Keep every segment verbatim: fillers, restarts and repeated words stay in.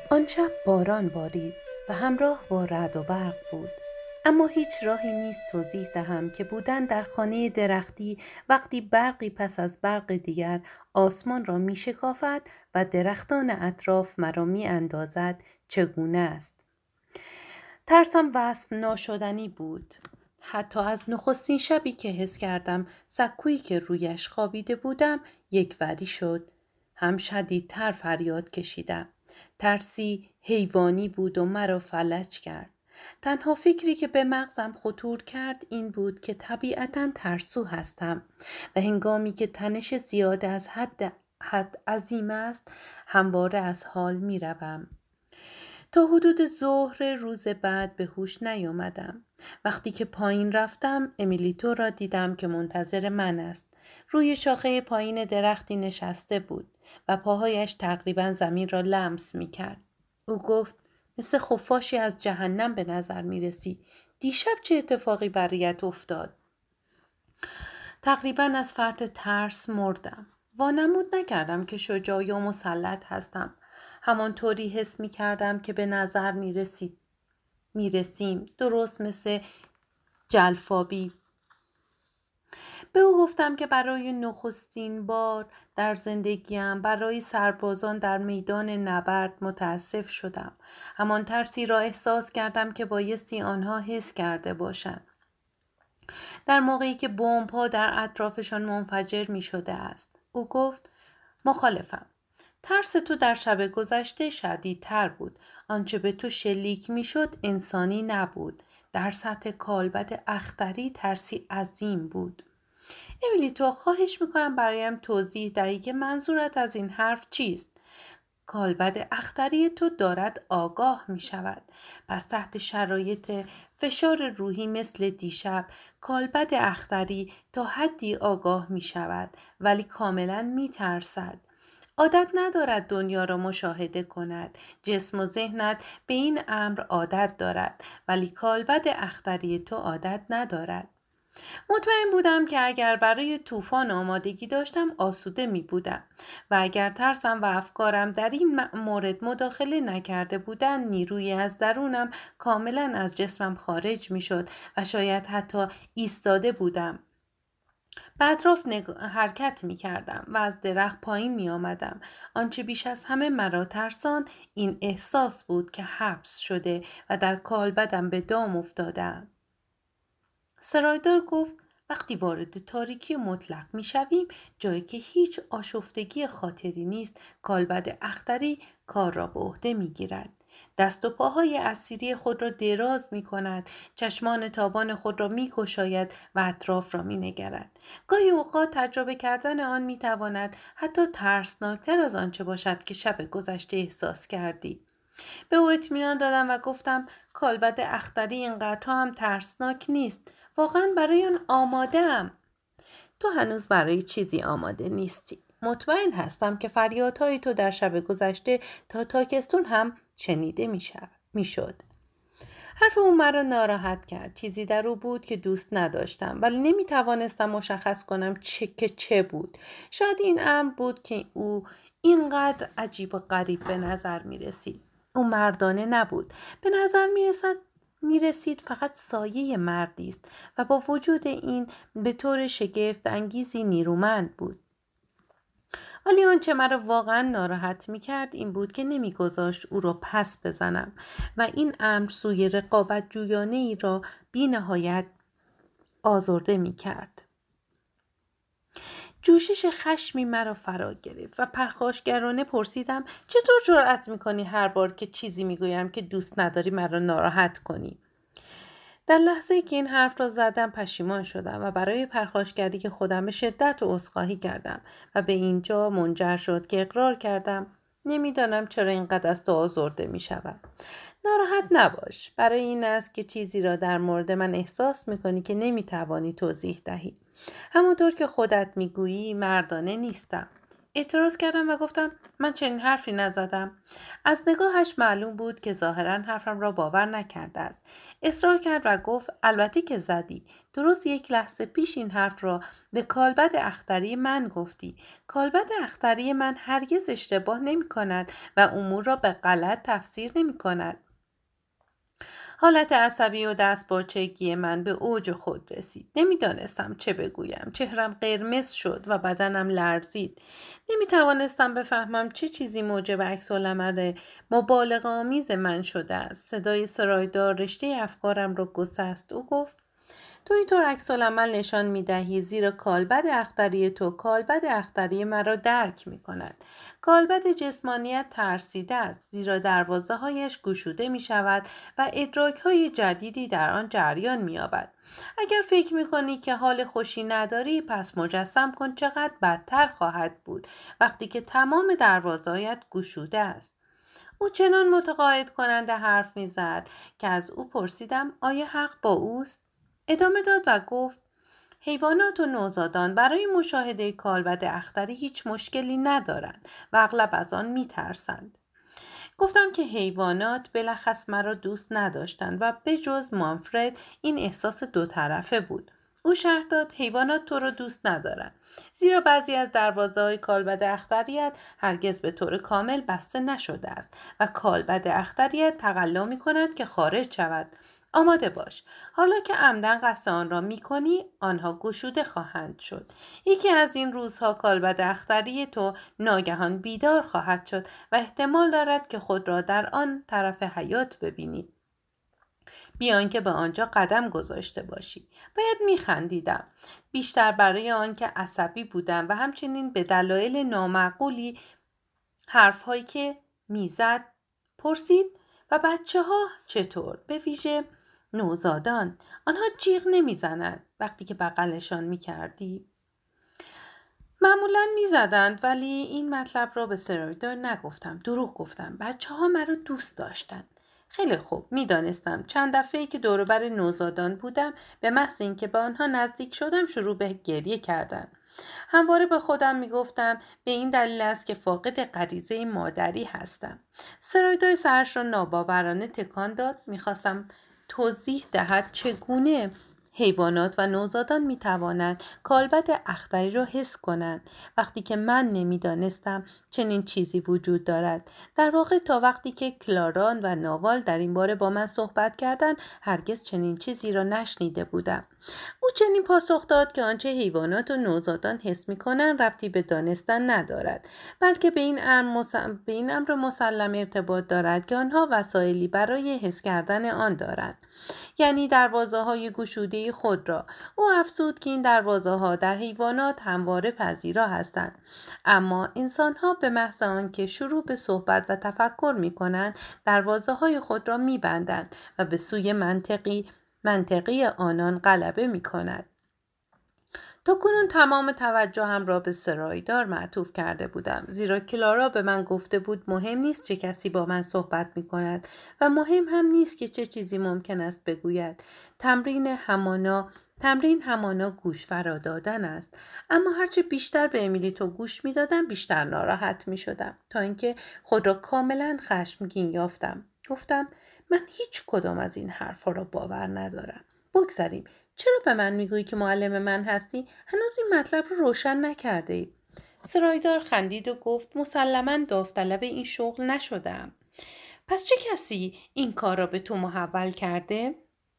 آن شب باران بارید و همراه با رعد و برق بود. اما هیچ راهی نیست توضیح دهم که بودن در خانه درختی وقتی برقی پس از برق دیگر آسمان را می شکافد و درختان اطراف مرا می اندازد چگونه است. ترسم وصف ناشدنی بود. حتی از نخستین شبی که حس کردم سکویی که رویش خوابیده بودم یک وری شد. هم شدیدتر فریاد کشیدم. ترسی حیوانی بود و مرا فلج کرد. تنها فکری که به مغزم خطور کرد این بود که طبیعتاً ترسو هستم و هنگامی که تنش زیاد از حد, حد عظیم است همواره از حال می روم. تا حدود ظهر روز بعد به هوش نیامدم. وقتی که پایین رفتم امیلیتو را دیدم که منتظر من است. روی شاخه پایین درختی نشسته بود و پاهایش تقریبا زمین را لمس می کرد. او گفت مثل خفاشی از جهنم به نظر می رسی. دیشب چه اتفاقی برایت افتاد؟ تقریبا از فرط ترس مردم. وانمود نکردم که شجاع و مسلط هستم. همانطوری حس می کردم که به نظر می رسید. می رسیم. درست مثل جلفابی. به او گفتم که برای نخستین بار در زندگیم برای سربازان در میدان نبرد متاسف شدم. همان ترسی را احساس کردم که بایستی آنها حس کرده باشند. در موقعی که بمب‌ها در اطرافشان منفجر می شده است. او گفت مخالفم. ترس تو در شب گذشته شدیدتر بود. آنچه به تو شلیک می شد انسانی نبود. در سطح کالبد اختری ترسی عظیم بود. امیلیتو خواهش میکنم برایم توضیح دهی که منظورت از این حرف چیست؟ کالبد اختری تو دارد آگاه می شود. پس تحت شرایط فشار روحی مثل دیشب کالبد اختری تا حدی آگاه می شود ولی کاملا می ترسد. عادت ندارد دنیا را مشاهده کند. جسم و ذهنت به این امر عادت دارد ولی کالبد اختری تو عادت ندارد. مطمئن بودم که اگر برای طوفان آمادگی داشتم آسوده می بودم و اگر ترسم و افکارم در این مورد مداخله نکرده بودند نیروی از درونم کاملا از جسمم خارج می شد و شاید حتی ایستاده بودم. به اطراف نگ... حرکت می کردم و از درخت پایین می آمدم. آنچه بیش از همه مرا ترسان این احساس بود که حبس شده و در کالبدم به دام افتادم. سرایدار گفت وقتی وارد تاریکی مطلق می شویم جایی که هیچ آشفتگی خاطری نیست کالبد اختری کار را به عهده می گیرد. دست و پاهای اسیری خود را دراز می کند، چشمان تابان خود را می گشاید و اطراف را می نگرد. گاهی اوقات تجربه کردن آن می تواند حتی ترسناکتر از آنچه باشد که شب گذشته احساس کردی. به او اطمینان دادم و گفتم کالبد اختری اینقدر هم ترسناک نیست. واقعا برای آن آماده‌ام. تو هنوز برای چیزی آماده نیستی. مطمئن هستم که فریادهای تو در شب گذشته تا تاکستون هم شنیده می شد. حرف او مرا ناراحت کرد. چیزی در او بود که دوست نداشتم ولی نمی توانستم مشخص کنم چه که چه بود. شاید این امر بود که او اینقدر عجیب و غریب به نظر می رسید. او مردانه نبود. به نظر می رسد می رسید فقط سایه مردی است و با وجود این به طور شگفت انگیزی نیرومند بود. ولی آنچه مرا واقعا ناراحت می کرد این بود که نمی گذاشت او را پس بزنم و این امر سوی رقابت جویانه ای را بی نهایت آزرده می کرد. جوشش خشمی مرا فرا گرفت و پرخاشگرانه پرسیدم چطور جرأت می کنی هر بار که چیزی می گویم که دوست نداری مرا ناراحت کنی؟ در لحظه‌ای که این حرف را زدم پشیمان شدم و برای پرخاشگری خودم به شدت عذرخواهی کردم و به اینجا منجر شد که اقرار کردم نمیدانم چرا اینقدر از تو آزرده میشوم. ناراحت نباش. برای این است که چیزی را در مورد من احساس میکنی که نمیتوانی توضیح دهی. همونطور که خودت میگویی مردانه نیستم. اعتراض کردم و گفتم من چنین حرفی نزدم. از نگاهش معلوم بود که ظاهراً حرفم را باور نکرده است. اصرار کرد و گفت البته که زدی. درست یک لحظه پیش این حرف را به کالبد اختری من گفتی. کالبد اختری من هرگز اشتباه نمی کند و امور را به غلط تفسیر نمی کند. حالت عصبی و دستپاچگی من به اوج خود رسید. نمیدانستم چه بگویم. چهرم قرمز شد و بدنم لرزید. نمیتوانستم بفهمم چه چیزی موجب عکس‌العمل مبالغه آمیز من شده است. صدای سرایدار رشته افکارم را گسست. او گفت تو اینطور عکس‌العمل نشان می‌دهی زیرا کالبد اختری تو کالبد اختری مرا درک می‌کند. کالبد جسمانیت ترسیده است زیرا دروازه‌هایش گشوده می‌شود و ادراک‌های جدیدی در آن جریان می‌یابد. اگر فکر می‌کنی که حال خوشی نداری پس مجسم کن چقدر بدتر خواهد بود وقتی که تمام دروازه‌هایت گشوده است. او چنان متقاعد کننده حرف می‌زد که از او پرسیدم آیا حق با اوست؟ ادامه داد و گفت حیوانات و نوزادان برای مشاهده کالبد اختری هیچ مشکلی ندارند و اغلب از آن میترسند. گفتم که حیوانات بلخص مرا دوست نداشتند و به جز مانفرد این احساس دو طرفه بود. او شرح داد حیوانات تو را دوست ندارند زیرا بعضی از دروازه‌های کالبد اختریت هرگز به طور کامل بسته نشده است و کالبد اختریت تقلا می‌کند که خارج شود. آماده باش. حالا که عمدن قصد آن را می‌کنی آنها گشوده خواهند شد. یکی از این روزها کالبد اختری تو ناگهان بیدار خواهد شد و احتمال دارد که خود را در آن طرف حیات ببینی بیان که به آنجا قدم گذاشته باشی. باید میخندیدم. بیشتر برای آن که عصبی بودم و همچنین به دلایل نامعقولی حرفهایی که میزد پرسید و بچه ها چطور؟ به ویژه نوزادان. آنها جیغ نمیزنند وقتی که بغلشان میکردی؟ معمولا میزدند ولی این مطلب را به سرایدار نگفتم. دروغ گفتم. بچه ها مرا دوست داشتند. خیلی خوب میدانستم چند دفعه‌ای که دور و بر نوزادان بودم به محض اینکه به آنها نزدیک شدم شروع به گریه کردند. همواره به خودم میگفتم به این دلیل است که فاقد غریزه مادری هستم. سرایدار سرش را ناباورانه تکان داد. میخواستم توضیح دهد چگونه حیوانات و نوزادان می توانند کالبد اختری را حس کنند وقتی که من نمیدانستم چنین چیزی وجود دارد. در واقع تا وقتی که کلاران و ناوال در این باره با من صحبت کردند هرگز چنین چیزی را نشنیده بودم. او چنین پاسخ داد که آنچه حیوانات و نوزادان حس می کنند ربطی به دانستن ندارد بلکه به این امر مس... به این امر مسلم ارتباط دارد که آنها وسایلی برای حس کردن آن دارند، یعنی دروازه های گشوده خود را. او افزود که این دروازه ها در حیوانات همواره پذیرا هستند، اما انسان ها به محض آنکه شروع به صحبت و تفکر می کنند دروازه های خود را می بندند و به سوی منطقی منطقی آنان غلبه می کند. تا کنون تمام توجهم را به سرایدار معطوف کرده بودم زیرا کلارا به من گفته بود مهم نیست چه کسی با من صحبت می کند و مهم هم نیست که چه چیزی ممکن است بگوید. تمرین همانا تمرین همانا گوش فرا دادن است. اما هرچه بیشتر به امیلیتو گوش می دادم بیشتر ناراحت می شدم تا اینکه خود را کاملا خشمگین یافتم. گفتم من هیچ کدام از این حرفا را باور ندارم. بگذاریم. چرا به من میگویی که معلم من هستی؟ هنوز این مطلب رو روشن نکرده ای. سرایدار خندید و گفت مسلماً داوطلب این شغل نشدم. پس چه کسی این کار را به تو محول کرده؟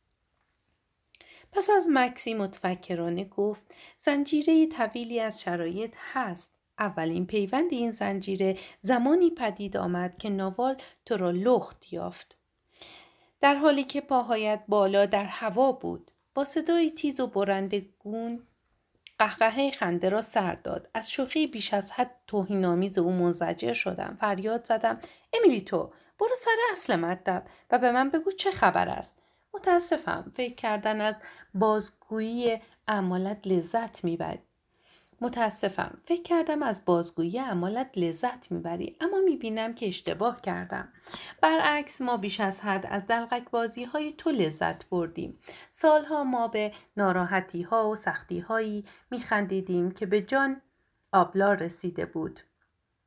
پس از مکسی متفکرانه گفت زنجیره طویلی از شرایط هست. اولین پیوند این زنجیره زمانی پدید آمد که ناوال تو را لخت یافت. در حالی که پاهایت بالا در هوا بود. با صدای تیز و برندگون قهقهه خنده را سر داد. از شوخی بیش از حد توهین‌آمیز او منزجر شدم. فریاد زدم امیلیتو برو سر اصل مطلب و به من بگو چه خبر است. متاسفم فکر کردن از بازگویی اعمالت لذت میبری. متاسفم فکر کردم از بازگویی اعمالت لذت میبری اما میبینم که اشتباه کردم. برعکس ما بیش از حد از دلقک بازی های تو لذت بردیم. سالها ما به ناراحتی ها و سختی هایی میخندیدیم که به جان آبلار رسیده بود.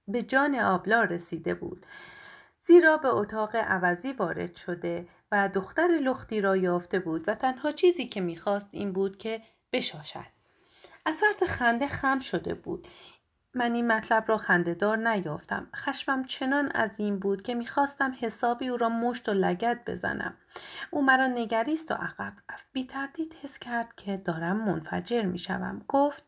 به جان آبلا رسیده بود، زیرا به اتاق عوضی وارد شده و دختر لختی را یافته بود و تنها چیزی که می‌خواست این بود که بشاشد. از فرط خنده خم شده بود. من این مطلب را خنده‌دار نیافتم. خشمم چنان عظیم بود که می‌خواستم حسابی او را مشت و لگد بزنم. او مرا نگریست و عقب رفت. بی تردید حس کرد که دارم منفجر می‌شوم. گفت: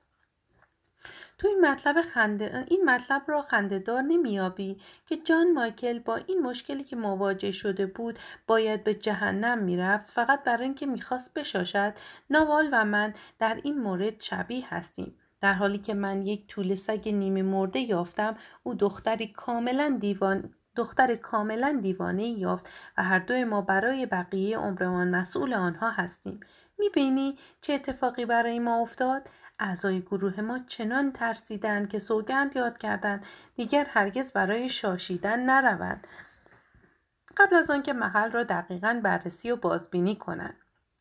تو این مطلب خنده این مطلب را خنده‌دار نمی‌یابی که جان مایکل با این مشکلی که مواجه شده بود باید به جهنم میرفت فقط برای اینکه میخواست بشاشد. ناوال و من در این مورد شبیه هستیم. در حالی که من یک توله سگ نیمه مرده یافتم، او دختری کاملا دیوان دختر کاملا دیوانه یافت و هر دوی ما برای بقیه عمرمان مسئول آنها هستیم. میبینی چه اتفاقی برای ما افتاد؟ اعضای گروه ما چنان ترسیدند که سوگند یاد کردند دیگر هرگز برای شاشیدن نروند قبل از آنکه محل را دقیقاً بررسی و بازبینی کنند.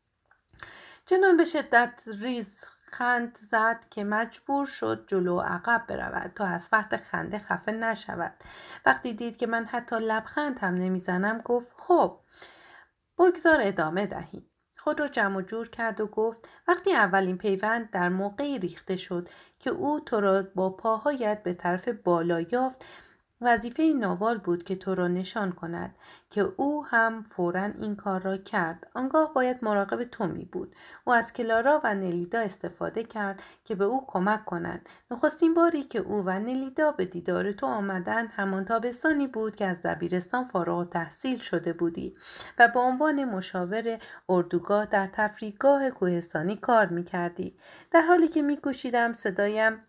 چنان به شدت ریز خند زد که مجبور شد جلو و عقب برود تا از فرط خنده خفه نشود. وقتی دید که من حتی لبخند هم نمیزنم گفت: خب بگذار ادامه دهیم. خود را جمع و جور کرد و گفت: وقتی اولین پیوند در موقعی ریخته شد که او تو را با پاهایت به طرف بالا یافت، وظیفه ناوال بود که تو را نشان کند که او هم فوراً این کار را کرد. آنگاه باید مراقب تو می بود. او از کلارا و نلیدا استفاده کرد که به او کمک کنند. نخستین باری که او و نلیدا به دیدار تو آمدند همان تابستانی بود که از دبیرستان فارغ التحصیل شده بودی و به عنوان مشاور اردوگاه در تفریحگاه کوهستانی کار می کردی. در حالی که می کوشیدم صدایم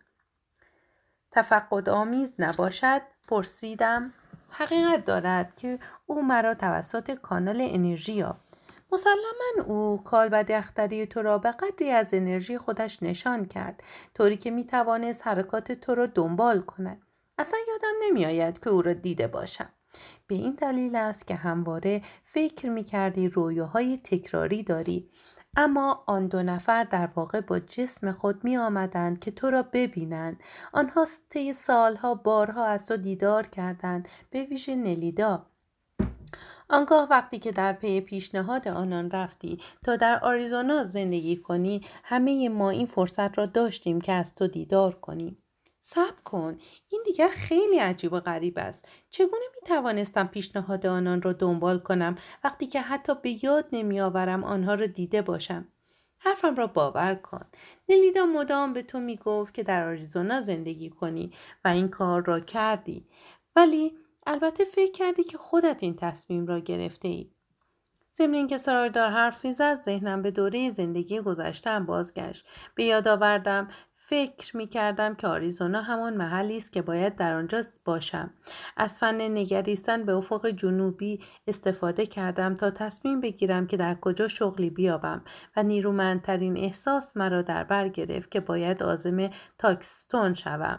تفقد آمیز نباشد پرسیدم: حقیقت دارد که او مرا توسط کانال انرژی یافت؟ مسلماً او کالبد اختری تو را به قدری از انرژی خودش نشان کرد، طوری که می توانست حرکات تو را دنبال کند. اصلا یادم نمی آید که او را دیده باشم. به این دلیل است که همواره فکر می کردی رویاهای تکراری داری، اما آن دو نفر در واقع با جسم خود می آمدند که تو را ببینند. آنها طی سالها بارها از تو دیدار کردند، به ویژه نلیدا. آنگاه وقتی که در پی پیشنهاد آنان رفتی تا در آریزونا زندگی کنی، همه ما این فرصت را داشتیم که از تو دیدار کنیم. صبر کن، این دیگر خیلی عجیب و غریب است. چگونه می توانستم پیشنهاد آنان را دنبال کنم وقتی که حتی به یاد نمی آورم آنها را دیده باشم؟ حرفم را باور کن. نلیدا مدام به تو می گفت که در آریزونا زندگی کنی و این کار را کردی. ولی البته فکر کردی که خودت این تصمیم را گرفته ای. ضمن اینکه سرایدار حرف می‌زد، ذهنم به دوره زندگی گذشته‌ام بازگشت. به یاد آوردم فکر می‌کردم که آریزونا همان محلی است که باید در آنجا باشم. از فن نگریستن به افق جنوبی استفاده کردم تا تصمیم بگیرم که در کجا شغلی بیابم و نیرومندترین احساس مرا در بر گرفت که باید عازم تاکستون شوم.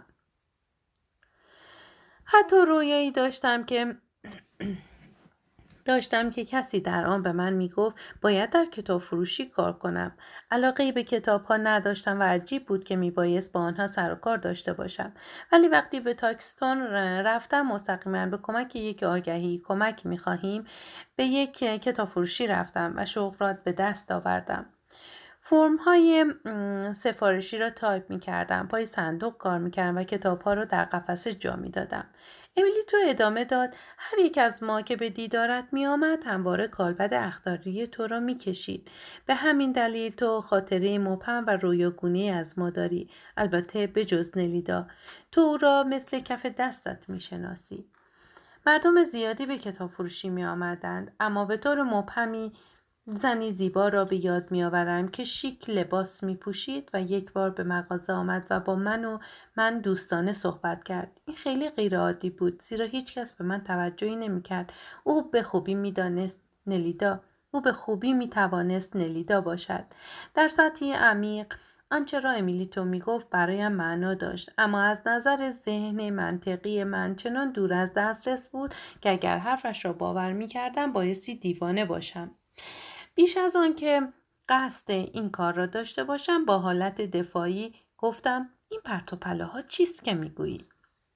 حتی رویایی داشتم که داشتم که کسی در آن به من میگفت باید در کتاب فروشی کار کنم. علاقه‌ای به کتاب‌ها نداشتم و عجیب بود که میبایست با آنها سر و کار داشته باشم. ولی وقتی به تاکستون رفتم مستقیما به کمک یک آگهی کمک میخواهیم به یک کتاب فروشی رفتم و شغل را به دست آوردم. فرم های سفارشی را تایپ می کردم. پای صندوق کار می کردم و کتاب ها را در قفسه جا می دادم. امیلی تو ادامه داد: هر یک از ما که به دیدارت می آمد همواره کالبد اخطاری تو را می کشید. به همین دلیل تو خاطره مبهم و رویاگونی از ما داری. البته به جز نلیدا. تو او را مثل کف دستت می شناسی. مردم زیادی به کتاب فروشی می آمدند، اما به طور مبهمی زنی زیبا را به یاد می آورم که شیک لباس می پوشید و یک بار به مغازه آمد و با من و من دوستانه صحبت کرد. این خیلی غیر عادی بود، زیرا هیچ کس به من توجهی نمی کرد. او به خوبی می دانست نلیدا او به خوبی می توانست نلیدا باشد. در سطحی عمیق آنچه را امیلیتو می گفت برایم معنا داشت، اما از نظر ذهن منطقی من چنان دور از دسترس بود که اگر حرفش را باور می کردم بایستی دیوانه باشم. بیش از آن که قصد این کار را داشته باشم با حالت دفاعی گفتم: این پرت و پلاها چیست که میگویی؟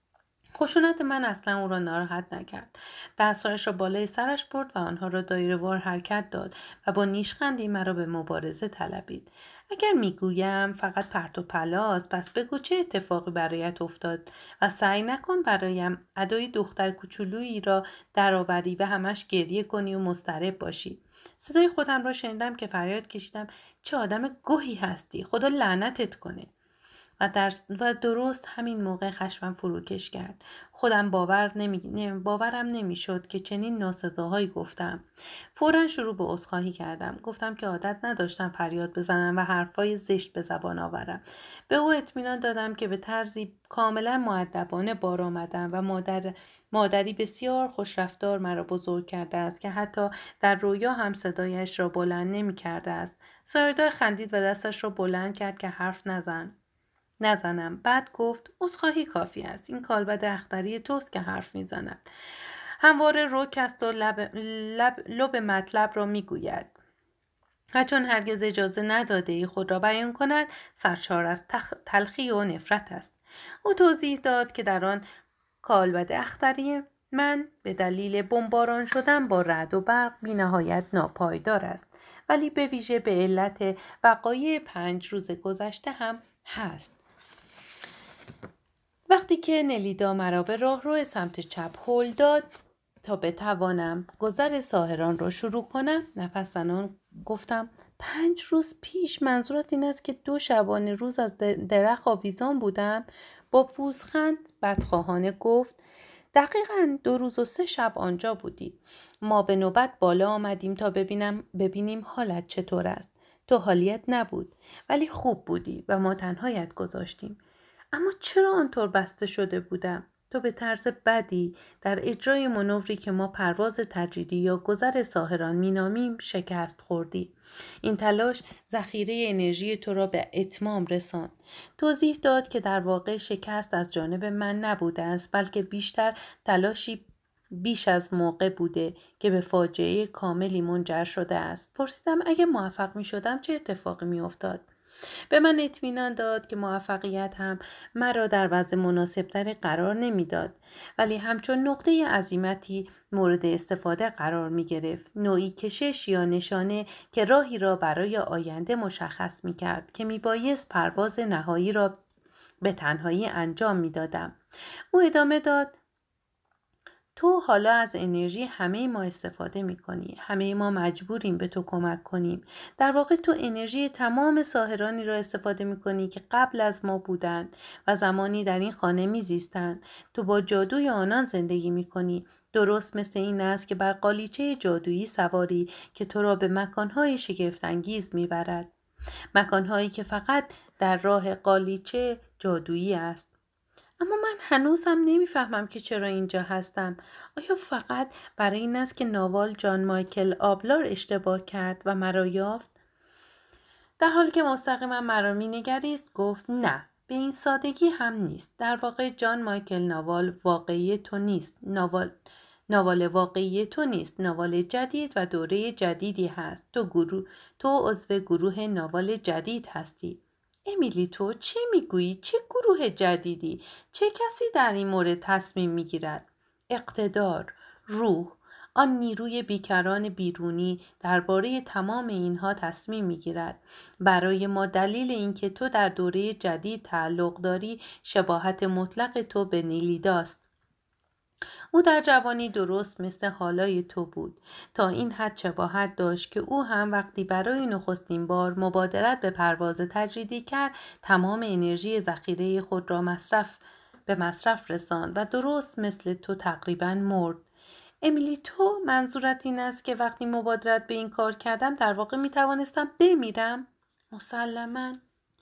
خشونت من اصلا او را ناراحت نکرد. دستهایش را بالای سرش برد و آنها را دایره‌وار حرکت داد و با نیشخندی مرا به مبارزه طلبید. اگر میگویم فقط پرت و پلاس، پس بگو چه اتفاقی برایت افتاد و سعی نکن برایم ادای دختر کوچولویی را درآوری و همش گریه کنی و مضطرب باشی. صدای خودم را شنیدم که فریاد کشیدم: چه آدم گوهی هستی! خدا لعنتت کنه! و, در و درست همین موقع خشمم فروکش کرد. خودم باور نمی... باورم نمیشد که چنین ناسزاهایی گفتم. فوراً شروع به عذرخواهی کردم. گفتم که عادت نداشتم فریاد بزنم و حرفای زشت به زبان آورم. به او اطمینان دادم که به طرزی کاملا مؤدبانه بار آمدم و مادر مادری بسیار خوشرفتار مرا بزرگ کرده است که حتی در رویا هم صدایش را بلند نمی کرده است. سایردار خندید و دستش را بلند کرد که حرف نزن. نزنم. بعد گفت: عذرخواهی کافی است. این کالبد اختری توست که حرف میزند. همواره رک است و لب, لب, لب مطلب را میگوید. و چون هرگز اجازه نداده ای خود را بیان کند، سرشار از تخ... تلخی و نفرت است. او توضیح داد که در آن کالبد اختری من به دلیل بمباران شدن با رعد و برق بی‌نهایت ناپایدار است، ولی به ویژه به علت وقایع پنج روز گذشته هم هست. وقتی که نلیدا مرا به راهرو سمت چپ هل داد تا بتوانم گذر ساحران را شروع کنم، نفس زنان گفتم: پنج روز پیش منظورت این است که دو شبانه روز از درخت آویزان بودم؟ با پوزخند بدخواهانه گفت: دقیقاً دو روز و سه شب آنجا بودی. ما به نوبت بالا آمدیم تا ببینم ببینیم حالت چطور است. تو حالیت نبود، ولی خوب بودی و ما تنهایت گذاشتیم. اما چرا آنطور بسته شده بودم؟ تو به طرز بدی در اجرای منوری که ما پرواز تجریدی یا گذر ساحران مینامیم شکست خوردی. این تلاش ذخیره انرژی تو را به اتمام رساند. توضیح داد که در واقع شکست از جانب من نبوده است، بلکه بیشتر تلاشی بیش از موقع بوده که به فاجعه کاملی منجر شده است. پرسیدم اگه موفق می شدم چه اتفاقی می افتاد؟ به من اطمینان داد که موفقیت هم مرا در وضع مناسبتری قرار نمیداد، ولی همچون نقطه عزیمتی مورد استفاده قرار می گرفت. نوعی کشش یا نشانه که راهی را برای آینده مشخص می کرد که می بایست پرواز نهایی را به تنهایی انجام می دادم. او ادامه داد: تو حالا از انرژی همه ما استفاده می کنی. همه ما مجبوریم به تو کمک کنیم. در واقع تو انرژی تمام ساحرانی را استفاده می کنی که قبل از ما بودند و زمانی در این خانه می زیستند. تو با جادوی آنان زندگی می کنی. درست مثل این است که بر قالیچه جادویی سواری که تو را به مکانهای شگفت‌انگیز می برد. مکانهایی که فقط در راه قالیچه جادویی است. اما من هنوزم نمیفهمم که چرا اینجا هستم. آیا فقط برای این است که ناوال جان مایکل آبلار اشتباه کرد و مرا یافت؟ در حالی که مستقیما مرا مینگریست گفت: نه، به این سادگی هم نیست. در واقع جان مایکل ناوال واقعی تو نیست. ناوال ناوال واقعی تو نیست. ناوال جدید و دوره جدیدی هست. تو گروه تو عضو گروه ناوال جدید هستی. امیلی، تو چه میگویی؟ چه گروه جدیدی؟ چه کسی در این مورد تصمیم میگیرد؟ اقتدار، روح، آن نیروی بیکران بیرونی درباره تمام اینها تصمیم میگیرد. برای ما دلیل اینکه تو در دوره جدید تعلق داری شباهت مطلق تو به نیلیداست. او در جوانی درست مثل حالای تو بود. تا این حد شباهت داشت که او هم وقتی برای نخستین بار مبادرت به پرواز تجریدی کرد، تمام انرژی ذخیره خود را مصرف به مصرف رساند و درست مثل تو تقریباً مرد. امیلی، تو منظورت این است که وقتی مبادرت به این کار کردم در واقع می توانستم بمیرم؟ مسلماً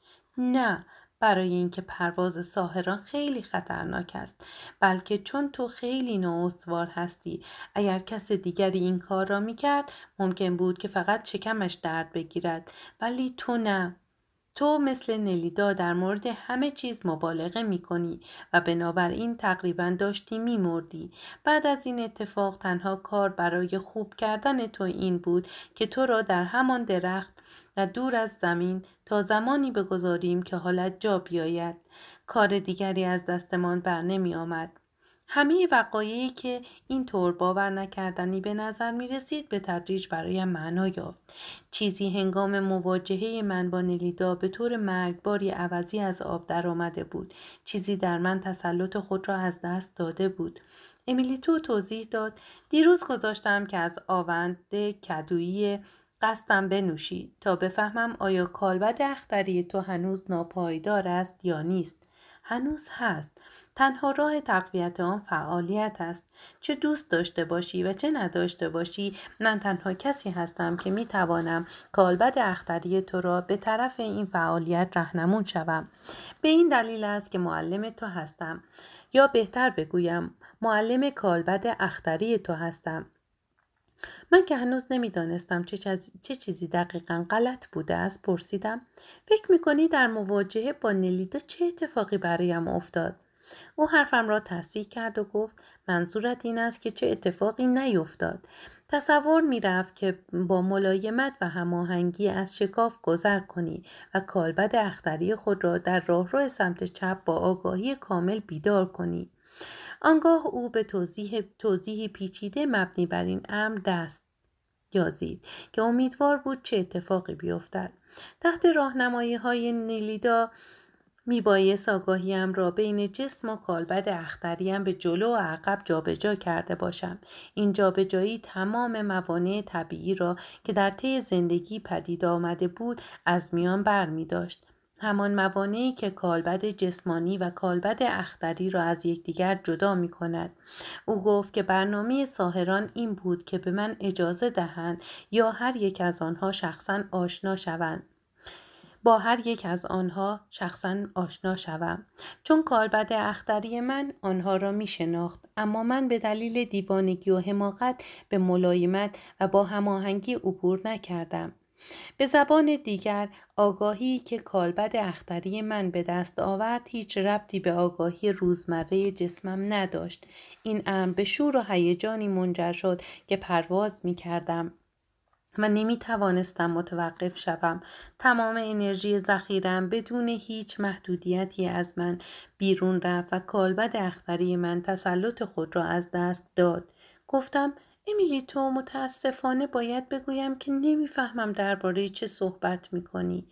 نه، برای اینکه پرواز ساحران خیلی خطرناک است، بلکه چون تو خیلی نااستوار هستی. اگر کس دیگری این کار را میکرد ممکن بود که فقط شکمش درد بگیرد، ولی تو نه. تو مثل نلیدا در مورد همه چیز مبالغه میکنی و بنابراین تقریبا داشتی میمردی. بعد از این اتفاق تنها کار برای خوب کردن تو این بود که تو را در همان درخت و دور از زمین تا زمانی بگذاریم که حالت جا بیاید. کار دیگری از دستمان بر نمی آمد. همه وقایعی که این طور باور نکردنی به نظر می رسید به تدریج برایم معنا یافت. چیزی هنگام مواجهه من با نلیدا به طور مرگباری عوضی از آب در آمده بود. چیزی در من تسلط خود را از دست داده بود. امیلیتو توضیح داد: دیروز گذاشتم که از آوند کدویی قصدم بنوشید تا بفهمم آیا کالبد اختری تو هنوز ناپایدار است یا نیست. هنوز هست. تنها راه تقویت آن فعالیت است. چه دوست داشته باشی و چه نداشته باشی، من تنها کسی هستم که می توانم کالبد اختری تو را به طرف این فعالیت راهنمون شوم. به این دلیل است که معلم تو هستم، یا بهتر بگویم معلم کالبد اختری تو هستم. من که هنوز نمیدانستم چه, چز... چه چیزی دقیقاً غلط بوده است پرسیدم: فکر میکنی در مواجهه با نلیدا چه اتفاقی برایم افتاد؟ او حرفم را تصحیح کرد و گفت: منظورت این است که چه اتفاقی نیفتاد. تصور میرفت که با ملایمت و هماهنگی از شکاف گذر کنی و کالبد اختری خود را در راهرو سمت چپ با آگاهی کامل بیدار کنی. آنگاه او به توضیح توضیحی پیچیده مبنی بر این امر دست یازید که امیدوار بود چه اتفاقی بیفتد. تحت راهنمایی های نلیدا میبایست آگاهیم را بین جسم و کالبد اختریم به جلو و عقب جابجا کرده باشم. این جابجایی تمام موانع طبیعی را که در طی زندگی پدید آمده بود از میان بر می داشت. همان موانعی که کالبد جسمانی و کالبد اختری را از یکدیگر جدا می کند. او گفت که برنامه ساحران این بود که به من اجازه دهند یا هر یک از آنها شخصاً آشنا شوند. با هر یک از آنها شخصاً آشنا شوم. چون کالبد اختری من آنها را می شناخت، اما من به دلیل دیوانگی و حماقت به ملایمت و با هماهنگی عبور نکردم. به زبان دیگر، آگاهی که کالبد اختری من به دست آورد هیچ ربطی به آگاهی روزمره جسمم نداشت. این امر به شور و هیجانی منجر شد که پرواز می کردم و نمی توانستم متوقف شوم. تمام انرژی ذخیره‌ام بدون هیچ محدودیتی از من بیرون رفت و کالبد اختری من تسلط خود را از دست داد. گفتم: امیلیتو، متاسفانه باید بگویم که نمیفهمم درباره چه صحبت میکنی.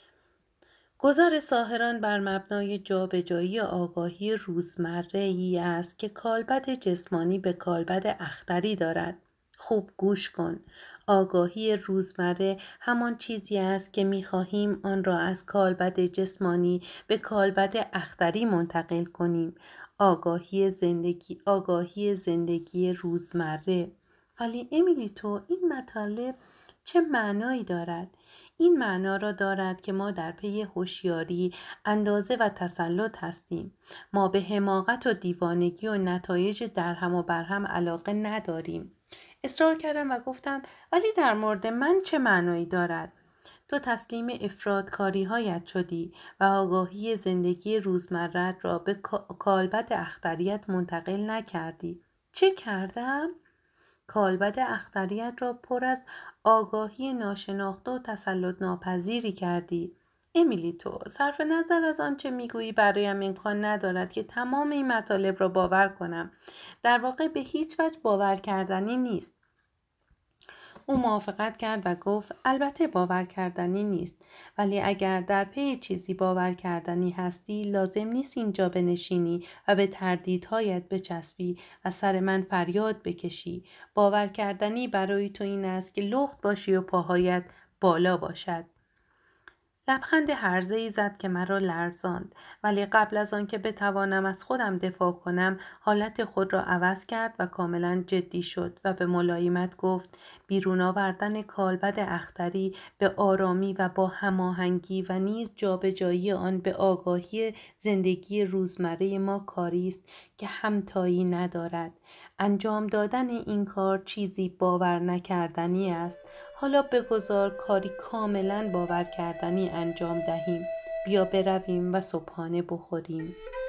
گذار ساحران بر مبنای جابجایی آگاهی روزمره‌ای است که کالبد جسمانی به کالبد اختری دارد. خوب گوش کن. آگاهی روزمره همان چیزی است که می‌خواهیم آن را از کالبد جسمانی به کالبد اختری منتقل کنیم. آگاهی زندگی، آگاهی زندگی روزمره. ولی امیلیتو، این مطالب چه معنایی دارد؟ این معنا را دارد که ما در پی هوشیاری، اندازه و تسلط هستیم. ما به حماقت و دیوانگی و نتایج درهم و برهم علاقه نداریم. اصرار کردم و گفتم: ولی در مورد من چه معنایی دارد؟ تو تسلیم افراط‌کاری هایت شدی و آگاهی زندگی روزمرت را به کالبد اختریت منتقل نکردی. چه کردم؟ کالبد اختریت را پر از آگاهی ناشناخته و تسلط ناپذیری کردی. امیلیتو، صرف نظر از آنچه میگویی برایم امکان ندارد که تمام این مطالب را باور کنم. در واقع به هیچ وجه باور کردنی نیست. او موافقت کرد و گفت: البته باور کردنی نیست، ولی اگر در پی چیزی باور کردنی هستی لازم نیست اینجا بنشینی و به تردیدهایت بچسبی و سر من فریاد بکشی. باور کردنی برای تو این است که لخت باشی و پاهایت بالا باشد. لبخند هرزه‌ای زد که مرا لرزاند، ولی قبل از آن که بتوانم از خودم دفاع کنم حالت خود را عوض کرد و کاملا جدی شد و به ملایمت گفت: بیرون آوردن کالبد اختری به آرامی و با هماهنگی و نیز جابجایی آن به آگاهی زندگی روزمره ما کاری است که همتایی ندارد. انجام دادن این کار چیزی باور نکردنی است. حالا بگذار کاری کاملا باور کردنی انجام دهیم. بیا برویم و صبحانه بخوریم.